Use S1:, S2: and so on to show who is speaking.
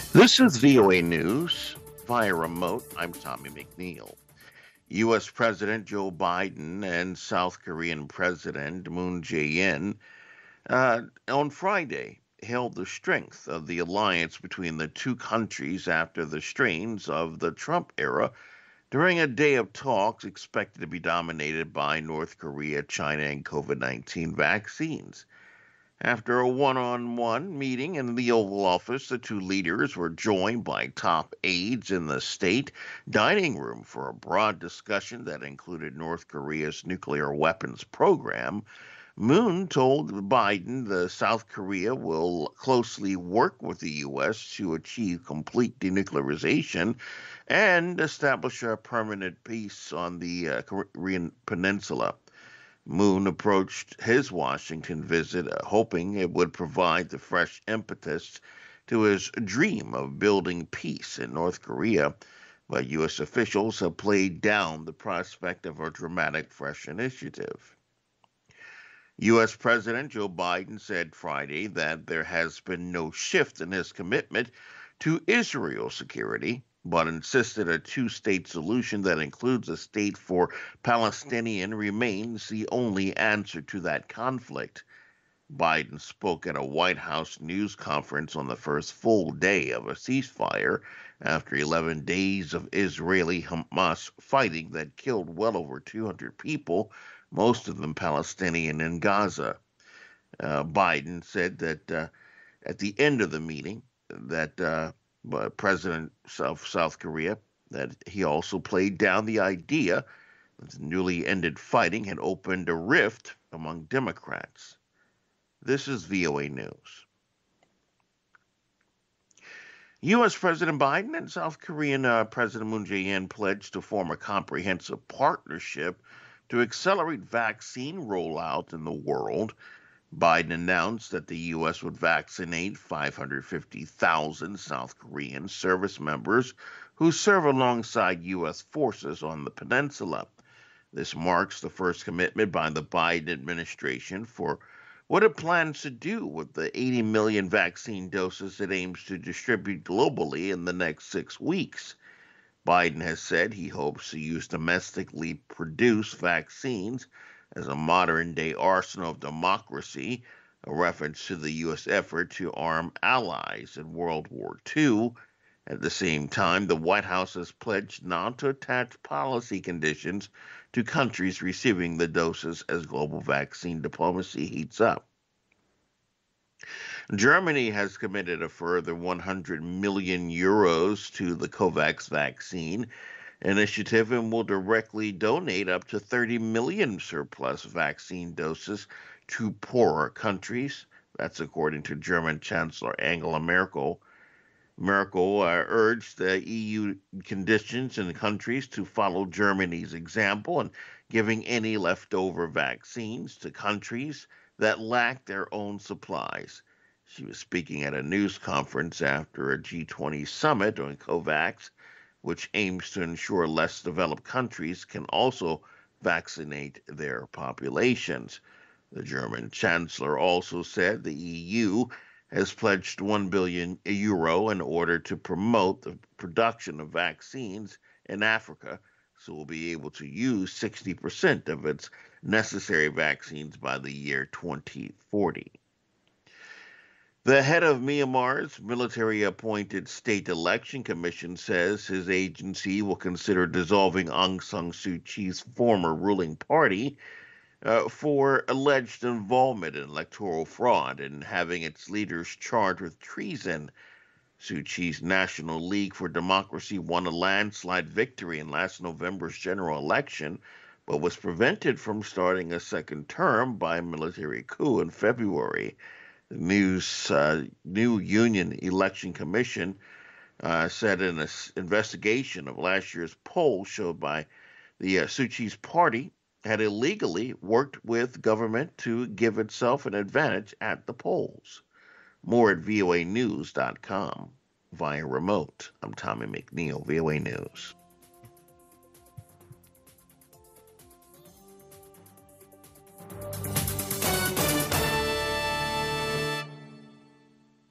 S1: This is VOA News via remote. I'm Tommy McNeil. U.S. President Joe Biden and South Korean President Moon Jae-in on Friday hailed the strength of the alliance between the two countries after the strains of the Trump era during a day of talks expected to be dominated by North Korea, China, and COVID-19 vaccines. After a one on one meeting in the Oval Office, the two leaders were joined by top aides in the state dining room for a broad discussion that included North Korea's nuclear weapons program. Moon told Biden the South Korea will closely work with the U.S. to achieve complete denuclearization and establish a permanent peace on the Korean peninsula. Moon approached his Washington visit hoping it would provide the fresh impetus to his dream of building peace in North Korea, but U.S. officials have played down the prospect of a dramatic fresh initiative. U.S. President Joe Biden said Friday that there has been no shift in his commitment to Israel's security, but insisted a two-state solution that includes a state for Palestinian remains the only answer to that conflict. Biden spoke at a White House news conference on the first full day of a ceasefire after 11 days of Israeli Hamas fighting that killed well over 200 people, most of them Palestinian in Gaza. Biden said that at the end of the meeting that President of South Korea that he also played down the idea that the newly ended fighting had opened a rift among Democrats. This is VOA News. U.S. President Biden and South Korean President Moon Jae-in pledged to form a comprehensive partnership to accelerate vaccine rollout in the world. Biden announced that the U.S. would vaccinate 550,000 South Korean service members who serve alongside U.S. forces on the peninsula. This marks the first commitment by the Biden administration for what it plans to do with the 80 million vaccine doses it aims to distribute globally in the next 6 weeks. Biden has said he hopes to use domestically produced vaccines as a modern day arsenal of democracy, a reference to the U.S. effort to arm allies in World War II. At the same time, the White House has pledged not to attach policy conditions to countries receiving the doses as global vaccine diplomacy heats up. Germany has committed a further 100 million euros to the COVAX vaccine initiative and will directly donate up to 30 million surplus vaccine doses to poorer countries. That's according to German Chancellor Angela Merkel. Merkel urged the EU conditions and countries to follow Germany's example and giving any leftover vaccines to countries that lack their own supplies. She was speaking at a news conference after a G20 summit on COVAX, which aims to ensure less developed countries can also vaccinate their populations. The German chancellor also said the EU has pledged 1 billion euro in order to promote the production of vaccines in Africa, so we'll be able to use 60% of its necessary vaccines by the year 2040. The head of Myanmar's military appointed State Election Commission says his agency will consider dissolving Aung San Suu Kyi's former ruling party for alleged involvement in electoral fraud and having its leaders charged with treason. Suu Kyi's National League for Democracy won a landslide victory in last November's general election, but was prevented from starting a second term by a military coup in February. The new Union Election Commission said in an investigation of last year's poll showed by the Suu Kyi's party had illegally worked with government to give itself an advantage at the polls. More at voanews.com via remote. I'm Tommy McNeil, VOA News.